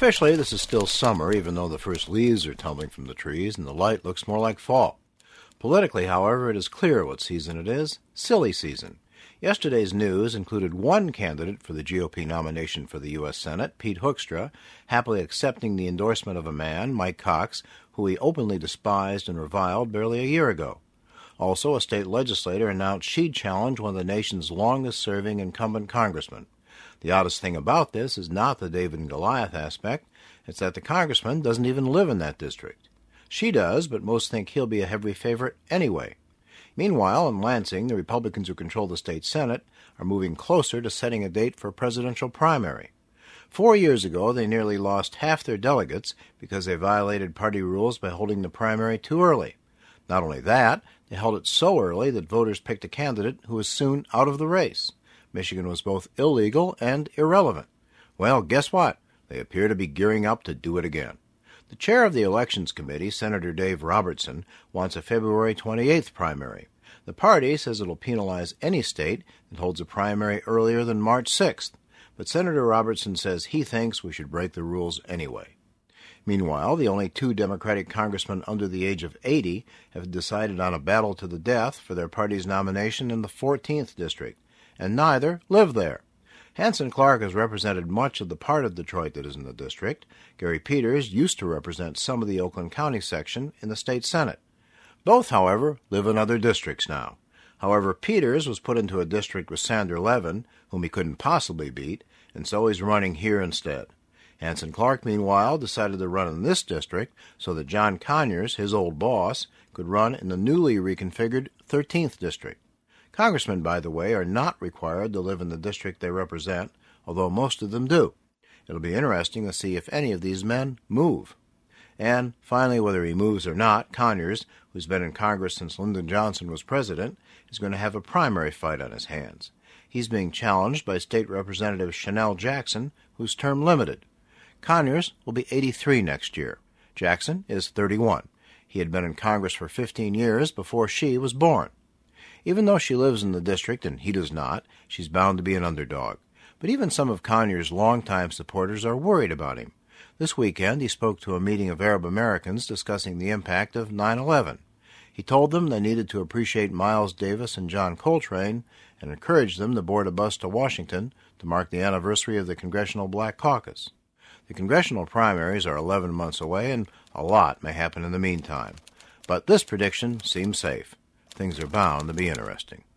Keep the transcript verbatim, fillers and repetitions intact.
Officially, this is still summer, even though the first leaves are tumbling from the trees and the light looks more like fall. Politically, however, it is clear what season it is: silly season. Yesterday's news included one candidate for the G O P nomination for the U S Senate, Pete Hoekstra, happily accepting the endorsement of a man, Mike Cox, who he openly despised and reviled barely a year ago. Also, a state legislator announced she'd challenge one of the nation's longest-serving incumbent congressmen. The oddest thing about this is not the David and Goliath aspect, it's that the congressman doesn't even live in that district. She does, but most think he'll be a heavy favorite anyway. Meanwhile, in Lansing, the Republicans who control the state Senate are moving closer to setting a date for a presidential primary. Four years ago, they nearly lost half their delegates because they violated party rules by holding the primary too early. Not only that, they held it so early that voters picked a candidate who was soon out of the race. Michigan was both illegal and irrelevant. Well, guess what? They appear to be gearing up to do it again. The chair of the Elections Committee, Senator Dave Robertson, wants a February twenty-eighth primary. The party says it'll penalize any state that holds a primary earlier than March sixth, but Senator Robertson says he thinks we should break the rules anyway. Meanwhile, the only two Democratic congressmen under the age of eighty have decided on a battle to the death for their party's nomination in the fourteenth District, and neither live there. Hanson Clark has represented much of the part of Detroit that is in the district. Gary Peters used to represent some of the Oakland County section in the state Senate. Both, however, live in other districts now. However, Peters was put into a district with Sander Levin, whom he couldn't possibly beat, and so he's running here instead. Hanson Clark, meanwhile, decided to run in this district so that John Conyers, his old boss, could run in the newly reconfigured thirteenth District. Congressmen, by the way, are not required to live in the district they represent, although most of them do. It'll be interesting to see if any of these men move. And, finally, whether he moves or not, Conyers, who's been in Congress since Lyndon Johnson was president, is going to have a primary fight on his hands. He's being challenged by State Representative Chanel Jackson, whose term limited. Conyers will be eighty-three next year. Jackson is thirty-one. He had been in Congress for fifteen years before she was born. Even though she lives in the district and he does not, she's bound to be an underdog. But even some of Conyers' longtime supporters are worried about him. This weekend, he spoke to a meeting of Arab Americans discussing the impact of nine eleven. He told them they needed to appreciate Miles Davis and John Coltrane and encouraged them to board a bus to Washington to mark the anniversary of the Congressional Black Caucus. The congressional primaries are eleven months away, and a lot may happen in the meantime. But this prediction seems safe. Things are bound to be interesting.